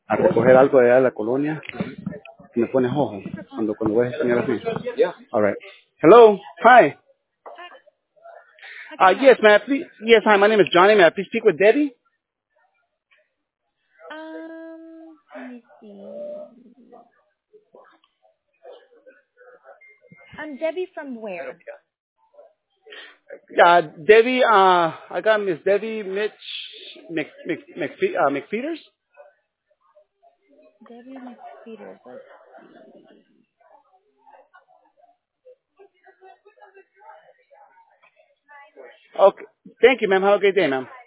a recoger algo de allá de la colonia. Me pones ojo cuando voy a enseñar así. All right. Hello. Hi. Hi, how can I help? Yes, may I please? Yes, hi. My name is Johnny. May I please speak with Debbie? Let me see. I'm Debbie from where? Debbie. I got Miss Debbie Mitch McFeeters. Debbie McPeters. Let's see. Okay. Thank you, ma'am. Have a great day, ma'am.